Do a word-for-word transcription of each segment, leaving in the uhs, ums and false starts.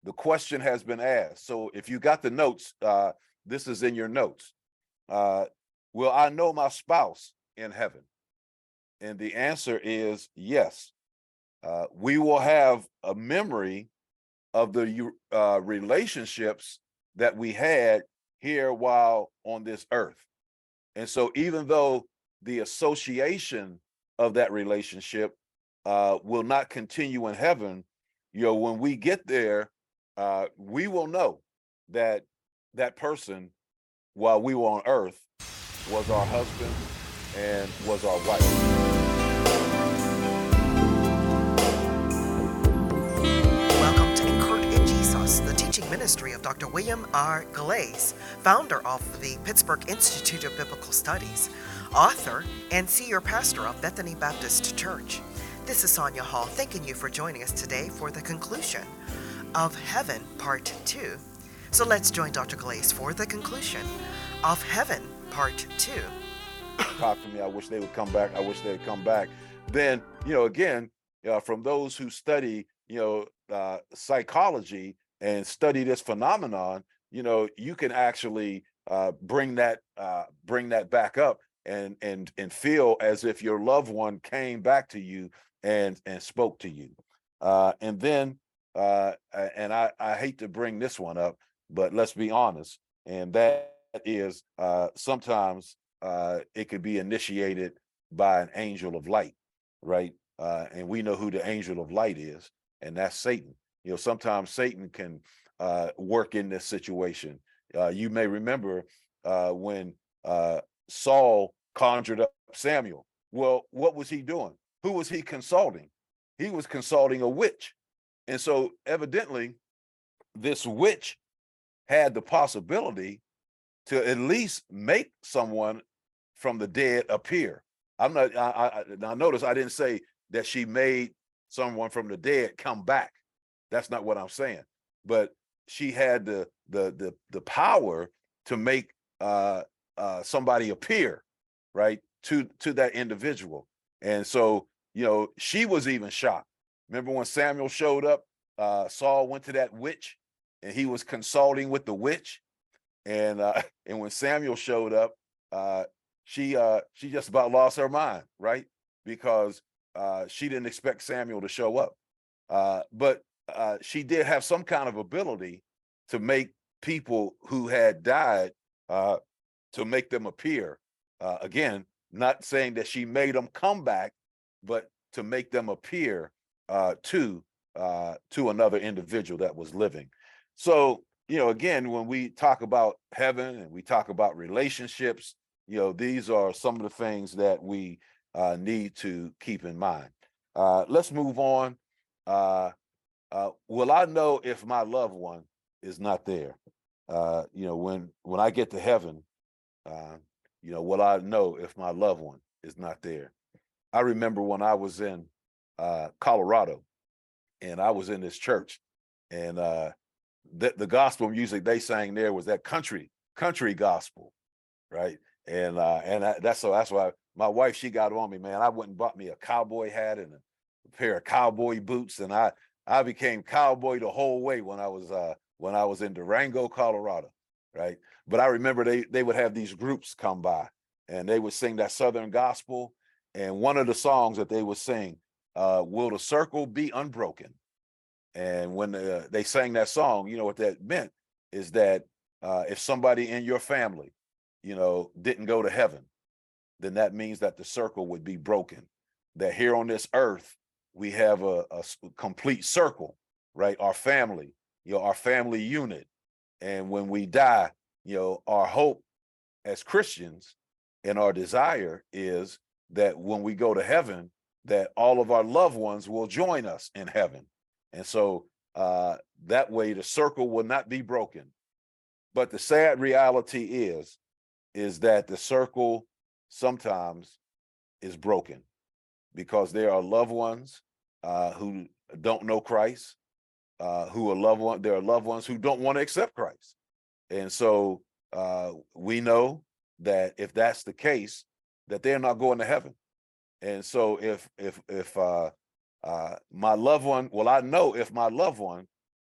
the question has been asked. So if you got the notes, uh, this is in your notes. Uh, will I know my spouse in heaven? And the answer is yes. Uh, we will have a memory of the uh, relationships that we had here while on this earth. And so even though the association of that relationship uh, will not continue in heaven, you know, when we get there, uh, we will know that that person, while we were on earth, was our husband and was our wife. Welcome to Anchored in Jesus, the teaching ministry of Doctor William R. Galais, founder of the Pittsburgh Institute of Biblical Studies, author, and senior pastor of Bethany Baptist Church. This is Sonia Hall, thanking you for joining us today for the conclusion of Heaven Part two. So let's join Doctor Galais for the conclusion of Heaven Part two. Talk to me. I wish they would come back. I wish they'd come back. Then, you know, again, uh, from those who study, you know, uh, psychology and study this phenomenon, you know, you can actually uh, bring that uh, bring that back up and and and feel as if your loved one came back to you and and spoke to you. Uh, and then, uh, and I, I hate to bring this one up, but let's be honest, and that is uh, sometimes uh, it could be initiated by an angel of light, right? Uh, and we know who the angel of light is, and that's Satan. You know, sometimes Satan can uh, work in this situation. Uh, you may remember uh, when uh, Saul conjured up Samuel. Well, what was he doing? Who was he consulting? He was consulting a witch. And so evidently, this witch had the possibility to at least make someone from the dead appear. I'm not, I, I, now notice I didn't say that she made someone from the dead come back. That's not what I'm saying. But she had the the the the power to make uh, uh, somebody appear, right, to to that individual. And so, you know, she was even shocked. Remember when Samuel showed up, uh, Saul went to that witch and he was consulting with the witch. And uh, and when Samuel showed up, uh, she uh, she just about lost her mind, right? Because uh, she didn't expect Samuel to show up. Uh, but uh, she did have some kind of ability to make people who had died, uh, to make them appear. Uh, again, not saying that she made them come back, but to make them appear uh, to uh, to another individual that was living. So, you know, again, when we talk about heaven and we talk about relationships, you know, these are some of the things that we uh, need to keep in mind. Uh, let's move on. Uh, uh, will I know if my loved one is not there? Uh, you know, when when I get to heaven, uh, you know, will I know if my loved one is not there? I remember when I was in uh, Colorado and I was in this church, and uh, the, the gospel music they sang there was that country country gospel, right? And uh, and I, that's so that's why my wife, she got on me, man. I went and bought me a cowboy hat and a pair of cowboy boots, and I I became cowboy the whole way when I was uh, when I was in Durango, Colorado, right? But I remember they they would have these groups come by and they would sing that Southern gospel, and one of the songs that they would sing, uh, "Will the Circle Be Unbroken?" And when uh, they sang that song, you know what that meant is that uh, if somebody in your family, you know, didn't go to heaven, then that means that the circle would be broken. That here on this earth, we have a, a complete circle, right? Our family, you know, our family unit. And when we die, you know, our hope as Christians and our desire is that when we go to heaven, that all of our loved ones will join us in heaven. And so uh, that way the circle will not be broken. But the sad reality is, is that the circle sometimes is broken because there are loved ones uh, who don't know Christ, uh, who are loved one. There are loved ones who don't want to accept Christ. And so uh, we know that if that's the case, that they're not going to heaven. And so if if if uh, uh, my loved one, well, I know if my loved one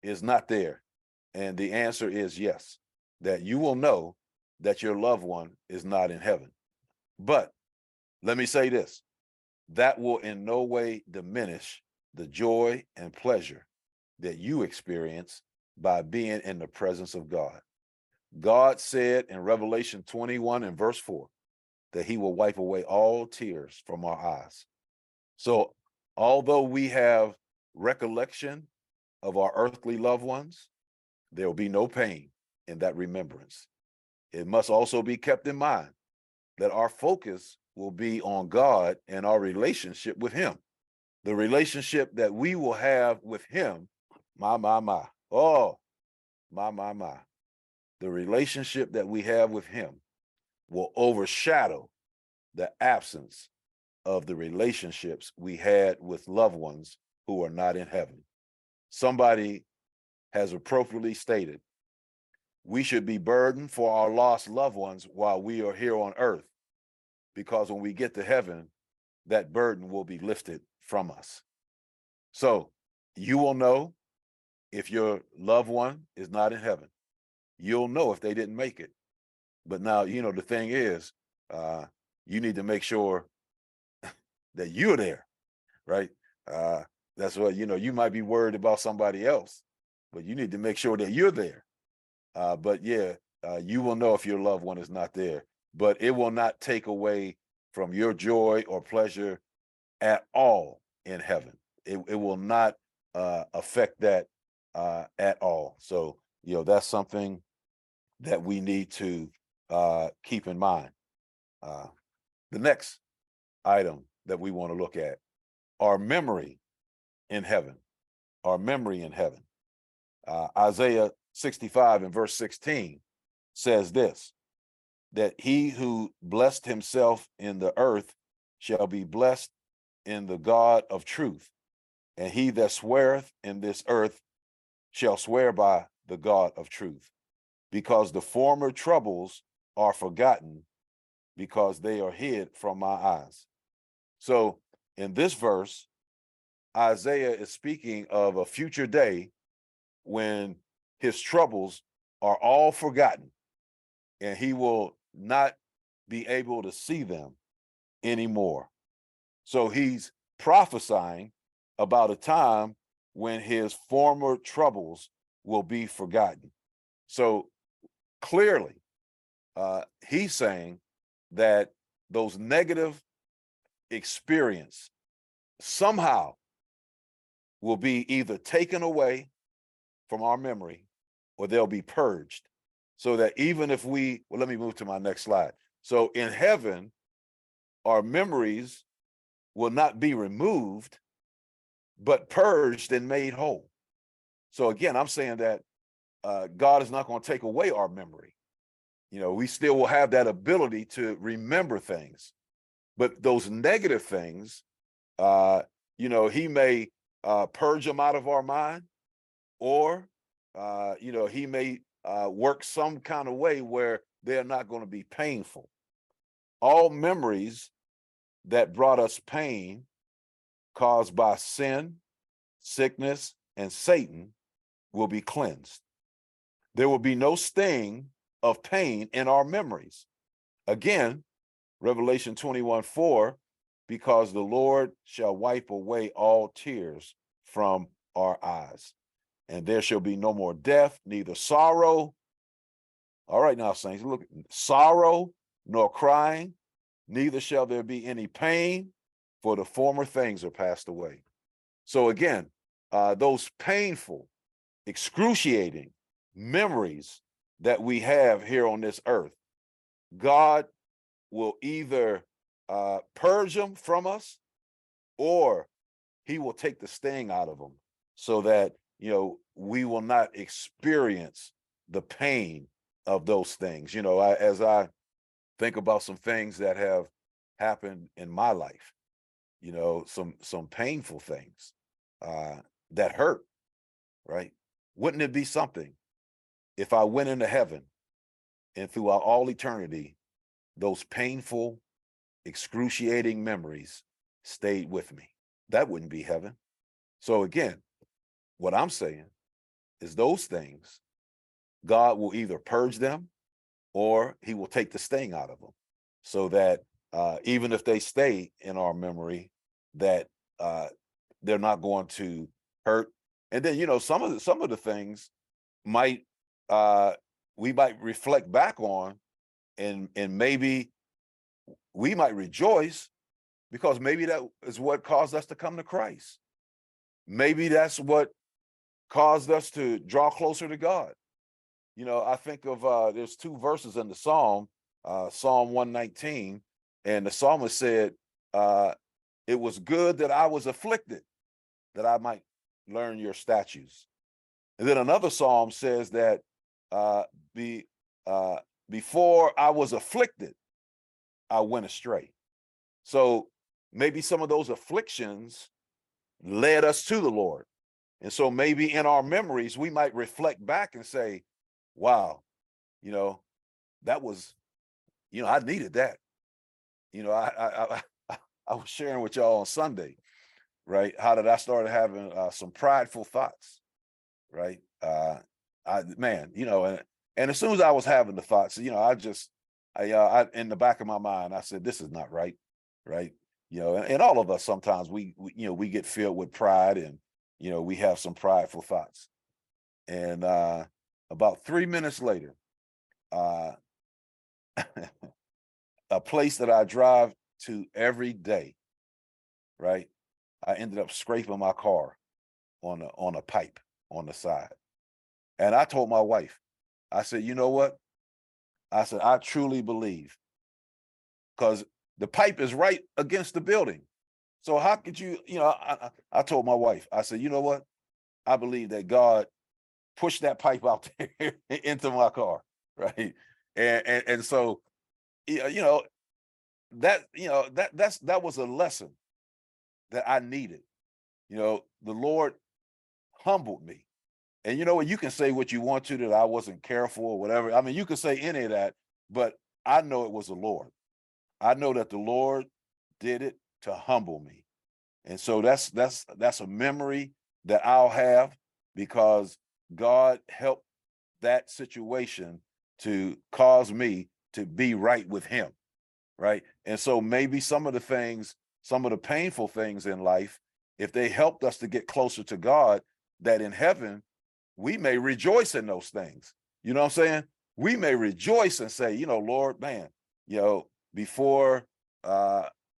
is not there? And the answer is yes, that you will know that your loved one is not in heaven. But let me say this, that will in no way diminish the joy and pleasure that you experience by being in the presence of God. God said in Revelation twenty-one and verse four that he will wipe away all tears from our eyes. So although we have recollection of our earthly loved ones, there will be no pain in that remembrance. It must also be kept in mind that our focus will be on God and our relationship with him. The relationship that we will have with him, my, my, my, oh, my, my, my. The relationship that we have with him will overshadow the absence of the relationships we had with loved ones who are not in heaven. Somebody has appropriately stated, we should be burdened for our lost loved ones while we are here on earth, because when we get to heaven, that burden will be lifted from us. So you will know if your loved one is not in heaven. You'll know if they didn't make it. But now, you know, the thing is, uh, you need to make sure that you're there, right? Uh, that's what, you know, you might be worried about somebody else, but you need to make sure that you're there. Uh, but yeah, uh, you will know if your loved one is not there, but it will not take away from your joy or pleasure at all in heaven. It, it will not uh, affect that uh, at all. So, you know, that's something that we need to uh, keep in mind. Uh, the next item that we want to look at, our memory in heaven, our memory in heaven. Uh, Isaiah sixty-five and verse sixteen says this, that he who blessed himself in the earth shall be blessed in the God of truth, and he that sweareth in this earth shall swear by the God of truth, because the former troubles are forgotten, because they are hid from my eyes. So in this verse, Isaiah is speaking of a future day when his troubles are all forgotten and he will not be able to see them anymore. So he's prophesying about a time when his former troubles will be forgotten. So clearly, uh, he's saying that those negative experience somehow will be either taken away from our memory or they'll be purged, so that even if we, well, let me move to my next slide. So in heaven, our memories will not be removed, but purged and made whole. So again, I'm saying that uh, God is not going to take away our memory. You know, we still will have that ability to remember things, but those negative things, uh, you know, he may uh, purge them out of our mind, or, uh, you know, he may uh, work some kind of way where they're not going to be painful. All memories that brought us pain caused by sin, sickness, and Satan will be cleansed. There will be no sting of pain in our memories. Again, Revelation twenty-one four, because the Lord shall wipe away all tears from our eyes, and there shall be no more death, neither sorrow. All right, now, saints, look, sorrow nor crying, neither shall there be any pain, for the former things are passed away. So again, uh, those painful, excruciating memories that we have here on this earth, God will either uh, purge them from us, or he will take the sting out of them, so that, you know, we will not experience the pain of those things. You know, I, as I think about some things that have happened in my life, you know, some some painful things uh, that hurt, right? Wouldn't it be something if I went into heaven and throughout all eternity, those painful, excruciating memories stayed with me? That wouldn't be heaven. So again, what I'm saying is those things, God will either purge them or he will take the sting out of them, so that uh, even if they stay in our memory, that uh, they're not going to hurt. And then, you know, some of the, some of the things might, uh, we might reflect back on, and, and maybe we might rejoice because maybe that is what caused us to come to Christ. Maybe that's what caused us to draw closer to God. You know, I think of, uh, there's two verses in the Psalm, uh, Psalm one nineteen, and the psalmist said, uh, it was good that I was afflicted, that I might learn your statutes. And then another Psalm says that uh, be, uh, before I was afflicted, I went astray. So maybe some of those afflictions led us to the Lord. And so maybe in our memories, we might reflect back and say, wow, you know, that was, you know, I needed that. You know, I I I, I was sharing with y'all on Sunday, right? How did I start having uh, some prideful thoughts, right? Uh, I man, you know, and and as soon as I was having the thoughts, you know, I just, I, uh, I in the back of my mind, I said, this is not right, right? You know, and, and all of us sometimes we, we, you know, we get filled with pride, and you know, we have some prideful thoughts, and uh, about three minutes later, uh, a place that I drive to every day, right? I ended up scraping my car on a, on a pipe on the side. And I told my wife, I said, you know what? I said, I truly believe, because the pipe is right against the building. So how could you, you know, I, I, I told my wife, I said, you know what? I believe that God pushed that pipe out there into my car, right? And, and, and so, you know, that, you know, that, that's, that was a lesson that I needed. You know, the Lord humbled me. And you know what, you can say what you want to, that I wasn't careful or whatever. I mean, you can say any of that, but I know it was the Lord. I know that the Lord did it to humble me. And so that's, that's, that's a memory that I'll have, because God helped that situation to cause me to be right with him. Right. And so maybe some of the things, some of the painful things in life, if they helped us to get closer to God, that in heaven, we may rejoice in those things. You know what I'm saying? We may rejoice and say, you know, Lord, man, you know, before uh,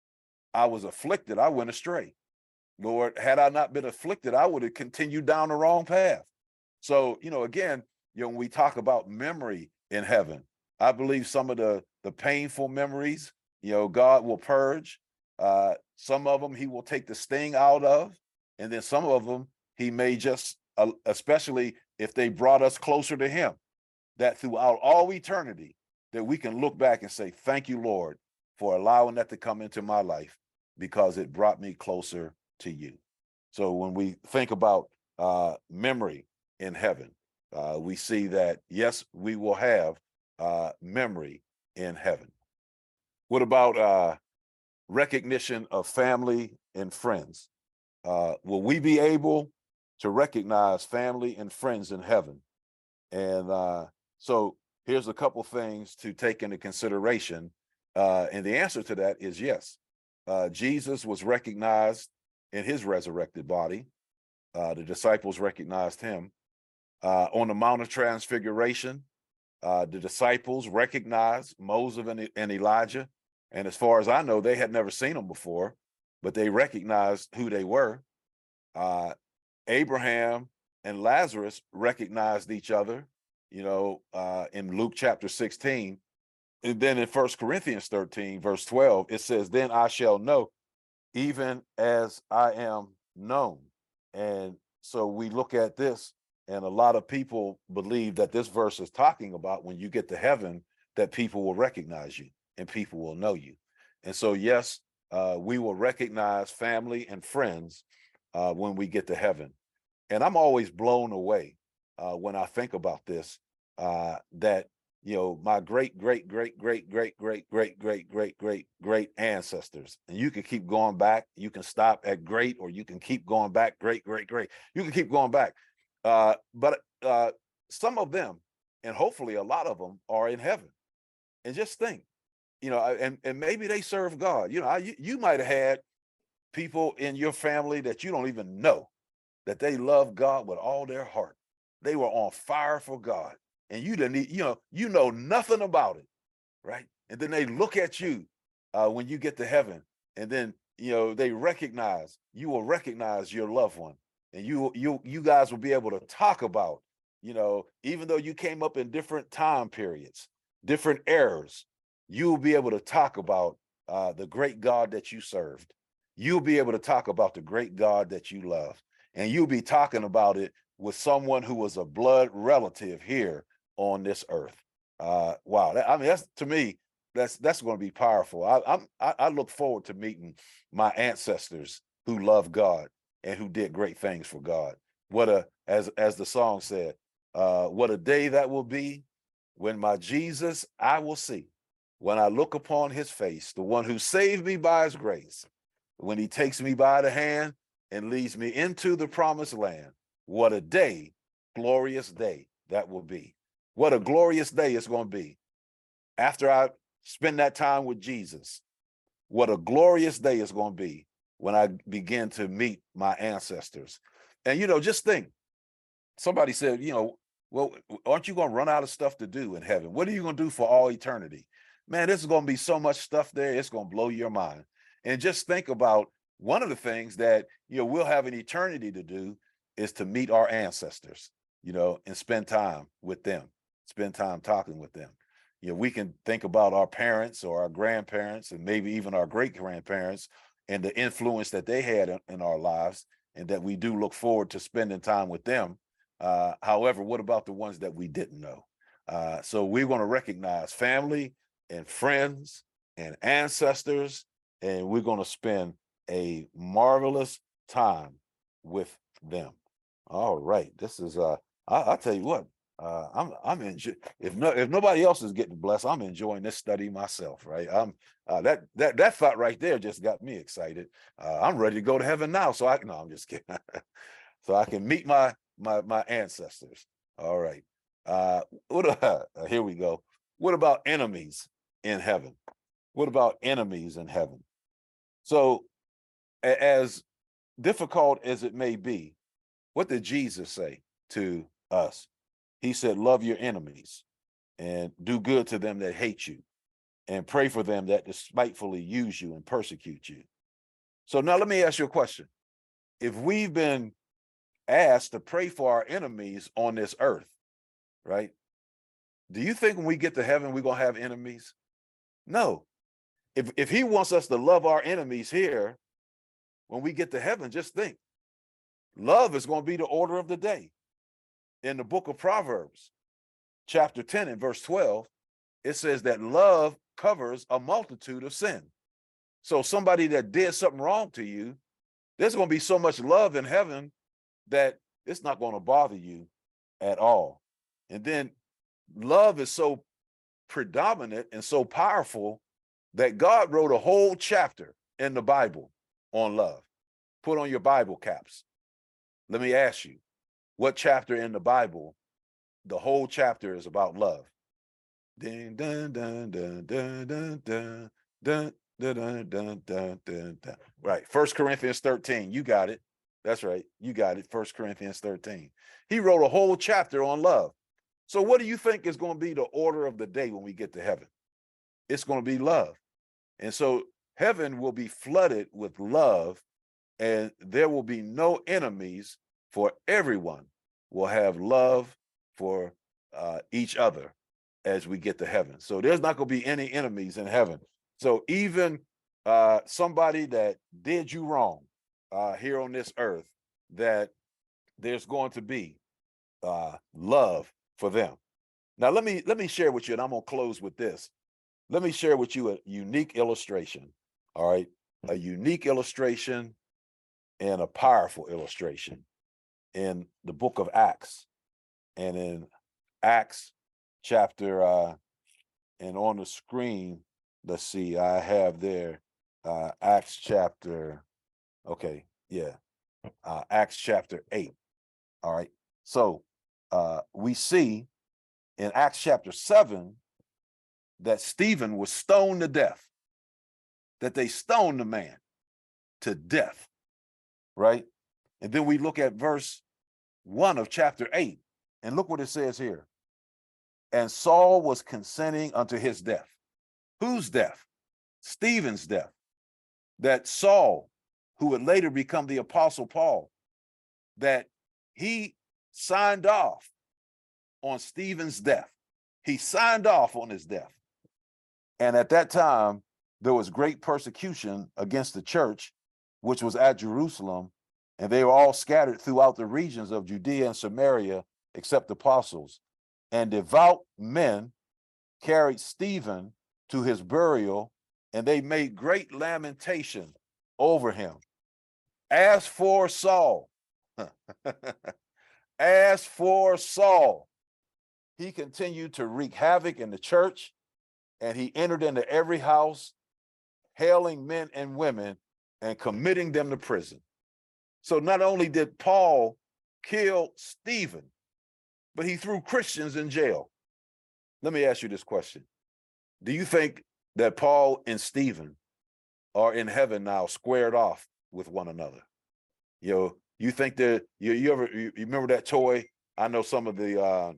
I was afflicted, I went astray. Lord, had I not been afflicted, I would have continued down the wrong path. So, you know, again, you know, when we talk about memory in heaven, I believe some of the, the painful memories, you know, God will purge. Uh, some of them he will take the sting out of, and then some of them he may just, uh, especially if they brought us closer to him, that throughout all eternity, that we can look back and say, thank you, Lord, for allowing that to come into my life, because it brought me closer to you. So when we think about uh, memory in heaven, uh, we see that, yes, we will have uh, memory in heaven. What about uh, recognition of family and friends? Uh, will we be able to recognize family and friends in heaven? And uh, so here's a couple things to take into consideration. Uh, and the answer to that is yes. Uh, Jesus was recognized in his resurrected body. Uh, the disciples recognized him. Uh, on the Mount of Transfiguration, uh, the disciples recognized Moses and, and Elijah. And as far as I know, they had never seen them before, but they recognized who they were. Uh, Abraham and Lazarus recognized each other, you know, uh, in Luke chapter sixteen. And then in First Corinthians thirteen, verse twelve, it says, then I shall know, even as I am known. And so we look at this, and a lot of people believe that this verse is talking about when you get to heaven, that people will recognize you and people will know you. And so, yes, uh, we will recognize family and friends uh, when we get to heaven. And I'm always blown away uh, when I think about this, uh, that, you know, my great, great, great, great, great, great, great, great, great, great, great ancestors. And you can keep going back. You can stop at great, or you can keep going back, great, great, great. You can keep going back. Uh, but uh, some of them, and hopefully a lot of them, are in heaven. And just think, you know, and and maybe they serve God. You know, I, you, you might have had people in your family that you don't even know that they love God with all their heart. They were on fire for God, and you didn't, e- you know, you know nothing about it, right? And then they look at you uh, when you get to heaven, and then you know they recognize you will recognize your loved one, and you you you guys will be able to talk about, you know, even though you came up in different time periods, different eras, you will be able to talk about uh, the great God that you served. You'll be able to talk about the great God that you love, and you'll be talking about it with someone who was a blood relative here on this earth. Uh, wow, that, I mean, that's to me, that's that's going to be powerful. I, I'm I, I look forward to meeting my ancestors who love God and who did great things for God. What a as as the song said, uh, what a day that will be when my Jesus I will see. When I look upon his face, the one who saved me by his grace, when he takes me by the hand and leads me into the promised land. What a day, glorious day that will be. What a glorious day it's going to be after I spend that time with Jesus. What a glorious day it's going to be when I begin to meet my ancestors. And, you know, just think, somebody said, you know, well, aren't you going to run out of stuff to do in heaven? What are you going to do for all eternity? Man, this is going to be so much stuff there. It's going to blow your mind. And just think about one of the things that, you know, we'll have an eternity to do is to meet our ancestors, you know, and spend time with them, spend time talking with them. You know, we can think about our parents or our grandparents and maybe even our great grandparents and the influence that they had in, in our lives, and that we do look forward to spending time with them. Uh, however, what about the ones that we didn't know? Uh, so we want to recognize family and friends and ancestors, and we're going to spend a marvelous time with them. All right, this is uh, I, I'll tell you what, uh, I'm I'm enjoy- if no if nobody else is getting blessed, I'm enjoying this study myself. Right, I'm uh, that that that thought right there just got me excited. Uh, I'm ready to go to heaven now. So I no, I'm just kidding. So I can meet my my my ancestors. All right. Uh, what uh, here we go. What about enemies in heaven? What about enemies in heaven? So, a- as difficult as it may be, what did Jesus say to us? He said, "Love your enemies and do good to them that hate you, and pray for them that despitefully use you and persecute you." So now let me ask you a question. If we've been asked to pray for our enemies on this earth, right? Do you think when we get to heaven, we're going to have enemies? No. If, if he wants us to love our enemies here, when we get to heaven, just think, love is going to be the order of the day. In the book of Proverbs, chapter ten and verse twelve, it says that love covers a multitude of sin. So somebody that did something wrong to you, there's going to be so much love in heaven that it's not going to bother you at all. And then love is so predominant and so powerful that God wrote a whole chapter in the Bible on love. Put on your Bible caps. Let me ask you, what chapter in the Bible, the whole chapter is about love? Dun, dun, dun, dun, dun, dun, dun, dun, dun, dun, dun, dun, dun, dun. Right. First Corinthians thirteen. You got it. That's right. You got it. First Corinthians thirteen. He wrote a whole chapter on love. So what do you think is going to be the order of the day when we get to heaven? It's going to be love. And so heaven will be flooded with love, and there will be no enemies, for everyone will have love for uh, each other as we get to heaven. So there's not going to be any enemies in heaven. So even uh, somebody that did you wrong uh, here on this earth, that there's going to be uh, love for them. Now let me let me share with you, and I'm gonna close with this. Let me share with you a unique illustration. All right, a unique illustration and a powerful illustration in the book of Acts, and in Acts chapter uh, and on the screen, let's see, I have there uh, Acts chapter. Okay, yeah, uh, Acts chapter eight. All right, so uh, we see in Acts chapter seven that Stephen was stoned to death, that they stoned the man to death, right? And then we look at verse one of chapter eight, and look what it says here. And Saul was consenting unto his death. Whose death? Stephen's death. That Saul, who would later become the Apostle Paul, that he signed off on Stephen's death. He signed off on his death. And at that time, there was great persecution against the church, which was at Jerusalem, and they were all scattered throughout the regions of Judea and Samaria, except the apostles. And devout men carried Stephen to his burial, and they made great lamentation over him. As for Saul, as for Saul, he continued to wreak havoc in the church, and he entered into every house, hailing men and women and committing them to prison. So not only did Paul kill Stephen, but he threw Christians in jail. Let me ask you this question. Do you think that Paul and Stephen are in heaven now, squared off with one another? You know, you think that you, you ever you, you remember that toy? I know some of the uh,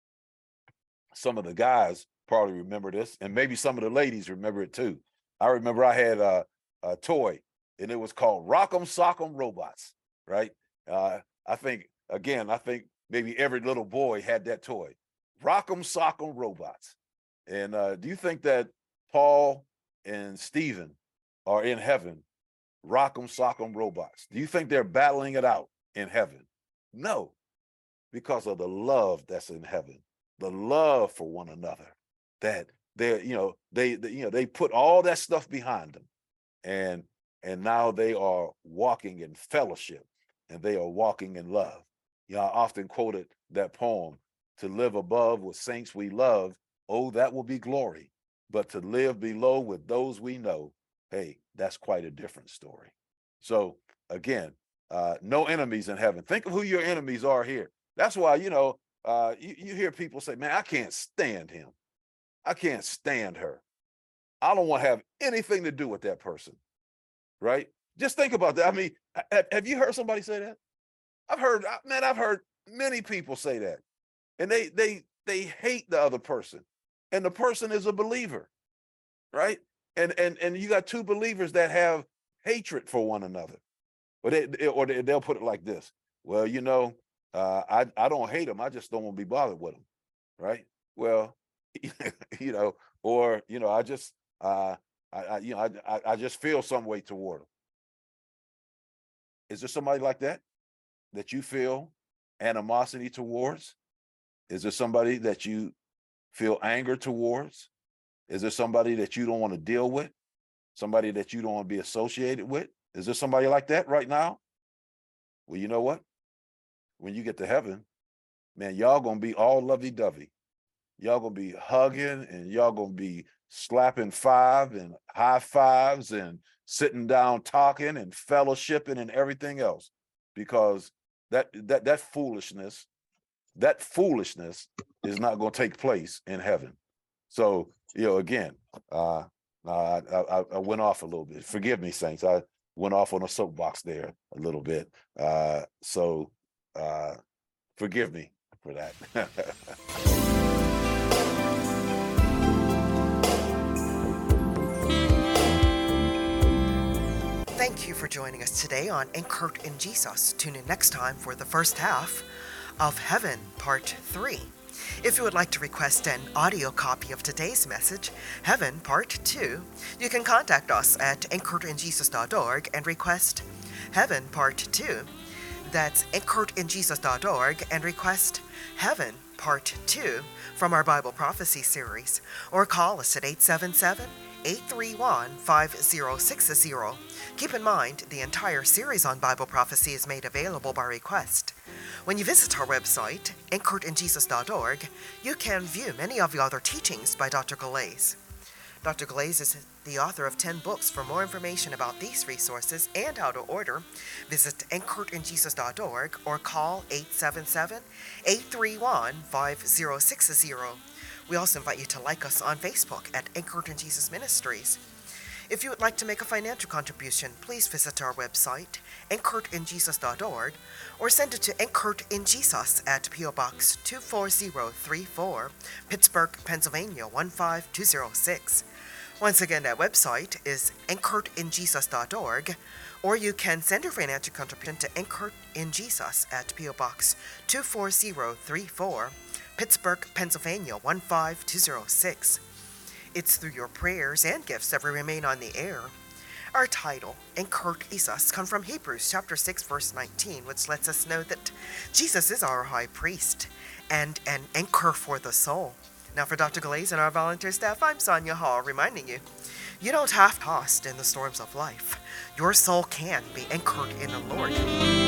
some of the guys probably remember this, and maybe some of the ladies remember it too. I remember I had a, a toy, and it was called Rock'em Sock'em Robots, right? Uh, I think, again, I think maybe every little boy had that toy, Rock'em Sock'em Robots. And uh, do you think that Paul and Stephen are in heaven, Rock'em Sock'em Robots? Do you think they're battling it out in heaven? No, because of the love that's in heaven, the love for one another, that they're, you know, they, they, you know, they put all that stuff behind them, and and now they are walking in fellowship, and they are walking in love. You know, I often quoted that poem, to live above with saints we love, oh, that will be glory. But to live below with those we know, hey, that's quite a different story. So again, uh, no enemies in heaven. Think of who your enemies are here. That's why, you know, uh, you, you hear people say, man, I can't stand him. I can't stand her. I don't want to have anything to do with that person, right? Just think about that. I mean, have, have you heard somebody say that? I've heard, man, I've heard many people say that. And they they they hate the other person. And the person is a believer, right? And and and you got two believers that have hatred for one another. Or they or they, they'll put it like this. Well, you know, uh, I I don't hate them. I just don't want to be bothered with them, right? Well, you know, or you know, I just uh, I, I you know I I just feel some way toward them. Is there somebody like that that you feel animosity towards? Is there somebody that you feel anger towards? Is there somebody that you don't want to deal with? Somebody that you don't want to be associated with? Is there somebody like that right now? Well, you know what? When you get to heaven, man, y'all gonna be all lovey-dovey. Y'all gonna be hugging, and y'all gonna be slapping five and high fives and sitting down talking and fellowshipping and everything else, because that that that foolishness, that foolishness is not going to take place in heaven. So, you know, again, uh, I, I, I went off a little bit. Forgive me, saints. I went off on a soapbox there a little bit. Uh, so uh, forgive me for that. Thank you for joining us today on Anchored in Jesus. Tune in next time for the first half of Heaven, Part three. If you would like to request an audio copy of today's message, Heaven, Part two, you can contact us at anchored in jesus dot org and request Heaven, Part two. That's anchored in jesus dot org and request Heaven, Part two from our Bible Prophecy series, or call us at eight seven seven, eight three one, five zero six zero. Keep in mind, the entire series on Bible prophecy is made available by request. When you visit our website, anchored in jesus dot org, you can view many of the other teachings by Doctor Galais. Doctor Glaze is the author of ten books. For more information about these resources and how to order, visit anchored in jesus dot org or call eight seven seven, eight three one, five zero six zero. We also invite you to like us on Facebook at Anchored in Jesus Ministries. If you would like to make a financial contribution, please visit our website, anchored in jesus dot org, or send it to Anchored in Jesus at P O Box two four zero three four, Pittsburgh, Pennsylvania one five two zero six. Once again, that website is anchored in jesus dot org, or you can send your financial contribution to Anchored in Jesus at P O Box two four zero three four, Pittsburgh, Pennsylvania one five two zero six. It's through your prayers and gifts that we remain on the air. Our title, Anchored in Jesus, comes from Hebrews chapter six, verse nineteen, which lets us know that Jesus is our high priest and an anchor for the soul. Now for Doctor Glaze and our volunteer staff, I'm Sonia Hall, reminding you, you don't have to tossed in the storms of life. Your soul can be anchored in the Lord.